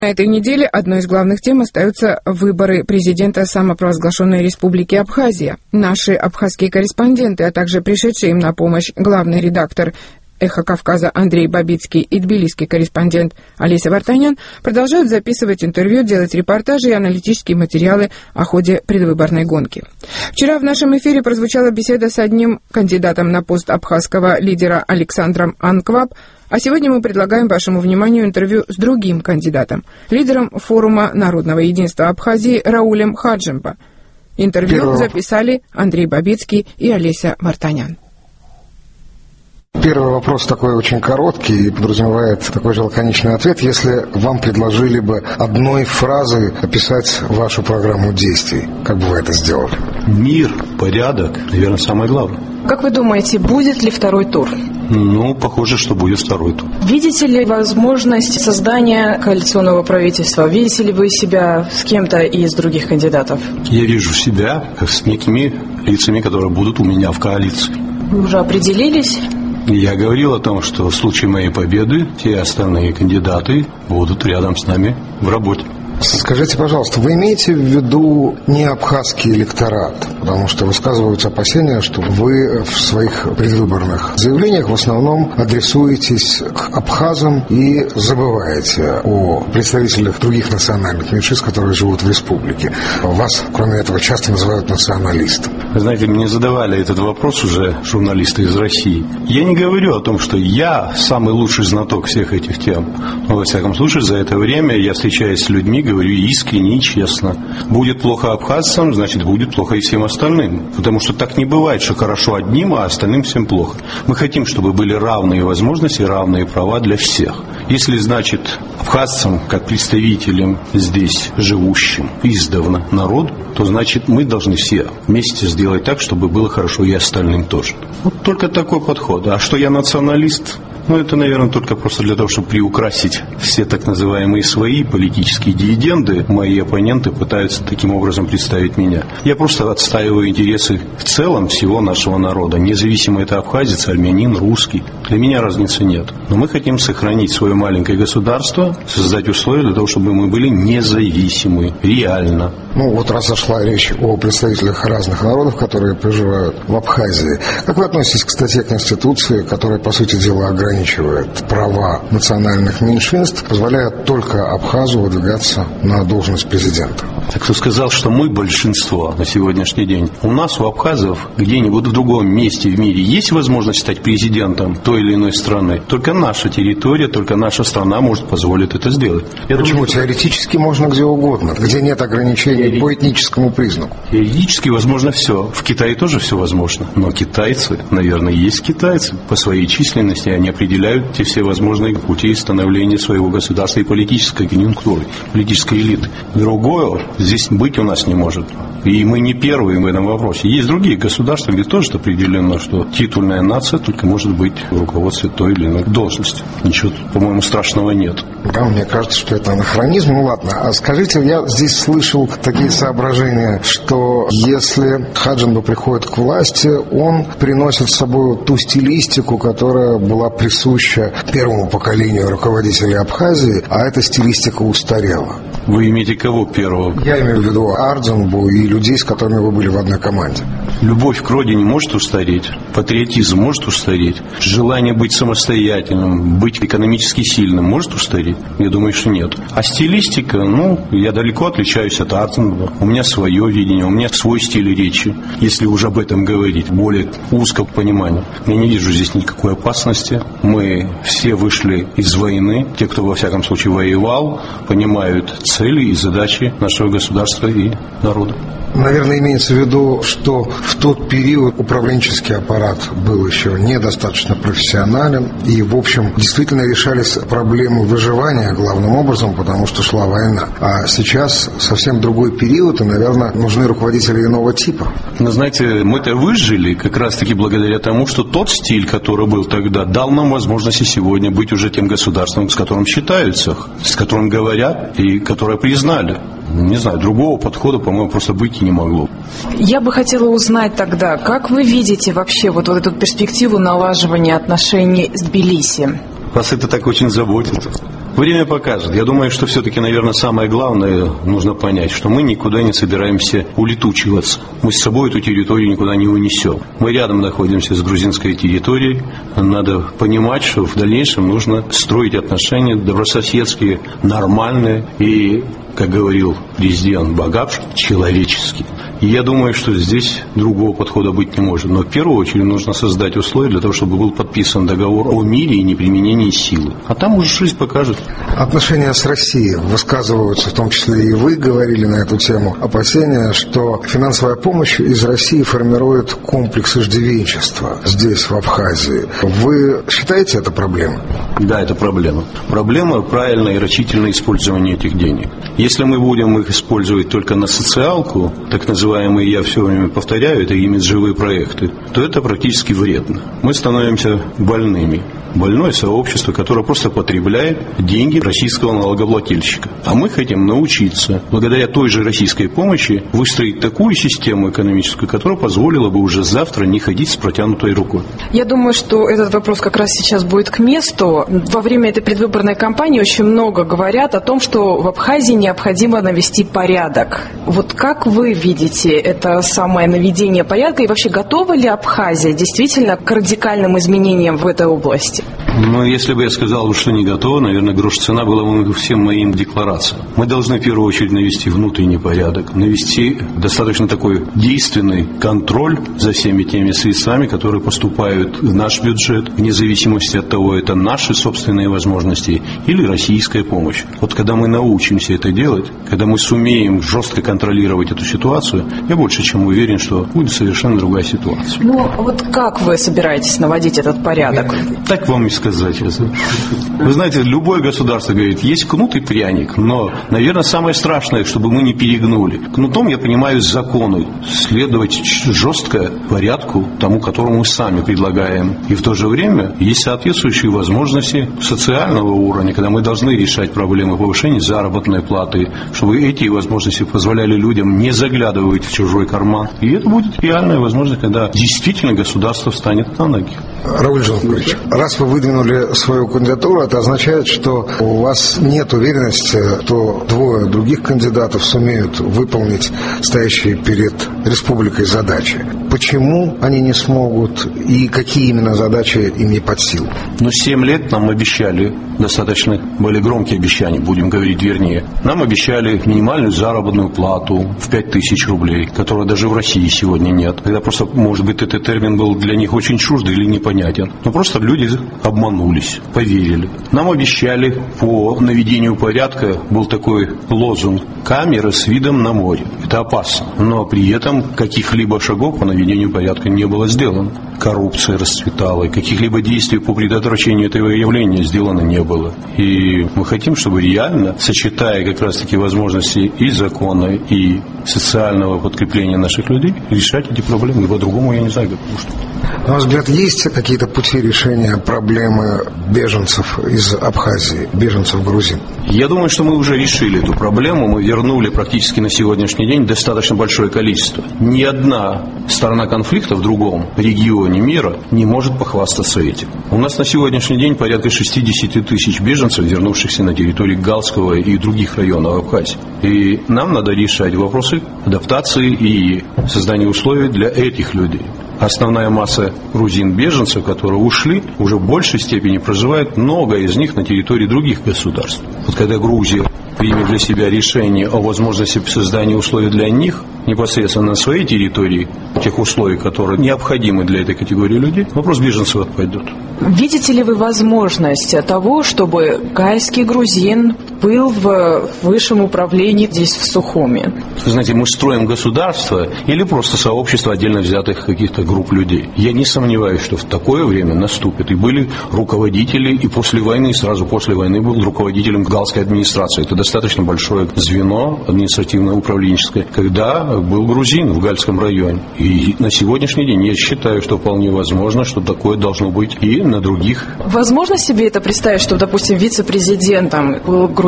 На этой неделе одной из главных тем остаются выборы президента самопровозглашенной Республики Абхазия. Наши абхазские корреспонденты, а также пришедший им на помощь главный редактор «Эхо Кавказа» Андрей Бабицкий и тбилисский корреспондент Олеся Вартанян продолжают записывать интервью, делать репортажи и аналитические материалы о ходе предвыборной гонки. Вчера в нашем эфире прозвучала беседа с одним кандидатом на пост абхазского лидера Александром Анкваб, а сегодня мы предлагаем вашему вниманию интервью с другим кандидатом, лидером форума народного единства Абхазии Раулем Хаджимба. Интервью записали Андрей Бабицкий и Олеся Вартанян. Первый вопрос такой очень короткий и подразумевает такой же лаконичный ответ. Если вам предложили бы одной фразой описать вашу программу действий, как бы вы это сделали? Мир, порядок, наверное, самое главное. Как вы думаете, будет ли второй тур? Похоже, что будет второй тур. Видите ли возможность создания коалиционного правительства? Видите ли вы себя с кем-то из других кандидатов? Я вижу себя с некими лицами, которые будут у меня в коалиции. Вы уже определились? Я говорил о том, что в случае моей победы те остальные кандидаты будут рядом с нами в работе. Скажите, пожалуйста, вы имеете в виду не абхазский электорат? Потому что высказываются опасения, что вы в своих предвыборных заявлениях в основном адресуетесь к абхазам и забываете о представителях других национальных меньшинств, которые живут в республике. Вас, кроме этого, часто называют националистом. Вы знаете, мне задавали этот вопрос уже журналисты из России. Я не говорю о том, что я самый лучший знаток всех этих тем. Но, во всяком случае, за это время я встречаюсь с людьми, говорю искренне и честно. Будет плохо абхазцам, значит, будет плохо и всем остальным. Потому что так не бывает, что хорошо одним, а остальным всем плохо. Мы хотим, чтобы были равные возможности, равные права для всех. Если, значит, абхазцам, как представителям здесь живущим издавна народу, то, значит, мы должны все вместе сделать так, чтобы было хорошо и остальным тоже. Вот только такой подход. А что я националист? Это, наверное, только просто для того, чтобы приукрасить все так называемые свои политические дивиденды. Мои оппоненты пытаются таким образом представить меня. Я просто отстаиваю интересы в целом всего нашего народа. Независимо это абхазец, армянин, русский. Для меня разницы нет. Но мы хотим сохранить свое маленькое государство, создать условия для того, чтобы мы были независимы, реально. Раз зашла речь о представителях разных народов, которые проживают в Абхазии. Как вы относитесь к статье Конституции, которая, по сути дела, ограничивает права национальных меньшинств, позволяя только абхазу выдвигаться на должность президента? Так кто сказал, что мы большинство на сегодняшний день? У нас, у абхазов, где-нибудь в другом месте в мире есть возможность стать президентом той или иной страны? Только наша территория, только наша страна может позволить это сделать. Почему? Теоретически можно где угодно, где нет ограничений по этническому признаку. Теоретически возможно все. В Китае тоже все возможно. Но китайцы, наверное, есть китайцы. По своей численности они определяют те все возможные пути становления своего государства и политической конъюнктуры, политической элиты. Другое здесь быть у нас не может. И мы не первые в этом вопросе. Есть другие государства, где тоже определено, что титульная нация только может быть в руководстве той или иной должности. Ничего, по-моему, страшного нет. Да, мне кажется, что это анахронизм. Ладно, а скажите, я здесь слышал такие соображения, что если Хаджимба приходит к власти, он приносит с собой ту стилистику, которая была присуща первому поколению руководителей Абхазии, а эта стилистика устарела. Вы имеете кого первого? Я имею в виду Ардзанбу и людей, с которыми вы были в одной команде. Любовь к родине может устареть, патриотизм может устареть, желание быть самостоятельным, быть экономически сильным может устареть? Я думаю, что нет. А стилистика, я далеко отличаюсь от Ардзанба. У меня свое видение, у меня свой стиль речи, если уже об этом говорить, более узкого понимания. Я не вижу здесь никакой опасности. Мы все вышли из войны, те, кто во всяком случае воевал, понимают цели и задачи нашего государства и народа. Наверное, имеется в виду, что в тот период управленческий аппарат был еще недостаточно профессионален, и, в общем, действительно решались проблемы выживания главным образом, потому что шла война. А сейчас совсем другой период, и, наверное, нужны руководители иного типа. Но, знаете, мы-то выжили как раз-таки благодаря тому, что тот стиль, который был тогда, дал нам возможность и сегодня быть уже тем государством, с которым считаются, с которым говорят и которое признали. Не знаю, другого подхода, по-моему, просто быть и не могло. Я бы хотела узнать тогда, как вы видите вообще вот эту перспективу налаживания отношений с Тбилиси? Вас это так очень заботит. Время покажет. Я думаю, что все-таки, наверное, самое главное нужно понять, что мы никуда не собираемся улетучиваться. Мы с собой эту территорию никуда не унесем. Мы рядом находимся с грузинской территорией. Надо понимать, что в дальнейшем нужно строить отношения добрососедские, нормальные и, как говорил президент Багапш, человеческие. И я думаю, что здесь другого подхода быть не может. Но в первую очередь нужно создать условия для того, чтобы был подписан договор о мире и неприменении силы. А там уже жизнь покажет. Отношения с Россией высказываются, в том числе и вы говорили на эту тему, опасения, что финансовая помощь из России формирует комплекс иждивенчества здесь, в Абхазии. Вы считаете это проблемой? Да, это проблема. Проблема правильное и рачительное использование этих денег. Если мы будем их использовать только на социалку, так называемые, я все время повторяю, это имиджевые проекты, то это практически вредно. Мы становимся больными. Больное сообщество, которое просто потребляет деньги российского налогоплательщика. А мы хотим научиться, благодаря той же российской помощи, выстроить такую систему экономическую, которая позволила бы уже завтра не ходить с протянутой рукой. Я думаю, что этот вопрос как раз сейчас будет к месту. Во время этой предвыборной кампании очень много говорят о том, что в Абхазии необходимо навести порядок. Вот как вы видите это самое наведение порядка и вообще готова ли Абхазия действительно к радикальным изменениям в этой области? Ну, если бы я сказал, что не готова, наверное, грош цена была бы всем моим декларациям. Мы должны в первую очередь навести внутренний порядок, навести достаточно такой действенный контроль за всеми теми средствами, которые поступают в наш бюджет, вне зависимости от того, это наши собственные возможности или российская помощь. Вот когда мы научимся это делать, когда мы сумеем жестко контролировать эту ситуацию, я больше чем уверен, что будет совершенно другая ситуация. Ну, вот как вы собираетесь наводить этот порядок? Так вам и сказать. Вы знаете, любое государство говорит, есть кнут и пряник, но, наверное, самое страшное, чтобы мы не перегнули. Кнутом я понимаю законы, следовать жестко порядку тому, которому мы сами предлагаем. И в то же время есть соответствующие возможности социального уровня, когда мы должны решать проблемы повышения заработной платы, чтобы эти возможности позволяли людям не заглядывать в чужой карман. И это будет реальная возможность, когда действительно государство встанет на ноги. Рауль Жанкович, раз вы выдвинули свою кандидатуру, это означает, что у вас нет уверенности, что двое других кандидатов сумеют выполнить стоящие перед республикой задачи. Почему они не смогут и какие именно задачи им не под силу? 7 лет нам обещали, достаточно были громкие обещания, будем говорить вернее. Нам обещали минимальную заработную плату в 5000 рублей, которой даже в России сегодня нет. Тогда просто, может быть, этот термин был для них очень чуждый или непонятен. Но просто люди обманулись, поверили. Нам обещали по наведению порядка, был такой лозунг, камеры с видом на море. Это опасно. Но при этом каких-либо шагов по наведению порядка не было сделано. Коррупция расцветала, и каких-либо действий по предотвращению этого явления сделано не было. И мы хотим, чтобы реально, сочетая как раз-таки возможности и закона, и социального подкрепления наших людей, решать эти проблемы. И по-другому я не знаю, потому что... На ваш взгляд, есть какие-то пути решения проблемы беженцев из Абхазии, беженцев грузин? Я думаю, что мы уже решили эту проблему. Мы вернули практически на сегодняшний день достаточно большое количество. Ни одна сторона конфликта в другом регионе мира не может похвастаться этим. У нас на сегодняшний день порядка 60 тысяч беженцев, вернувшихся на территории Галского и других районов Абхазии. И нам надо решать вопросы адаптации и создания условий для этих людей. Основная масса грузин-беженцев, которые ушли, уже в большей степени проживает, много из них на территории других государств. Вот когда Грузия примет для себя решение о возможности создания условий для них, непосредственно на своей территории, тех условий, которые необходимы для этой категории людей, вопрос беженцев отпадет. Видите ли вы возможность того, чтобы гальский грузин был в высшем управлении здесь, в Сухуми? Знаете, мы строим государство или просто сообщество отдельно взятых каких-то групп людей. Я не сомневаюсь, что в такое время наступит. И были руководители, и после войны, сразу после войны был руководителем галской администрации. Это достаточно большое звено административно-управленческое, когда был грузин в Гальском районе. И на сегодняшний день я считаю, что вполне возможно, что такое должно быть и на других. Возможно себе это представить, что, допустим, вице-президентом был грузин,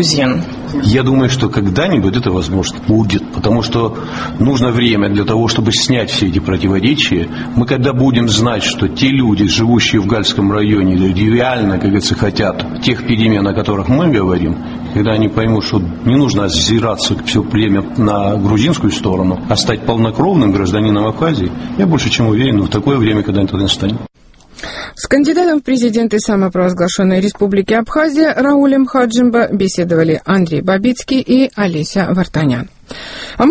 грузин? Я думаю, что когда-нибудь это возможно будет, потому что нужно время для того, чтобы снять все эти противоречия. Мы когда будем знать, что те люди, живущие в Гальском районе, реально, как говорится, хотят тех перемен, о которых мы говорим, когда они поймут, что не нужно озираться все время на грузинскую сторону, а стать полнокровным гражданином Абхазии, я больше чем уверен, в такое время когда-нибудь настанет. С кандидатом в президенты самопровозглашенной Республики Абхазия Раулем Хаджимба беседовали Андрей Бабицкий и Олеся Вартанян.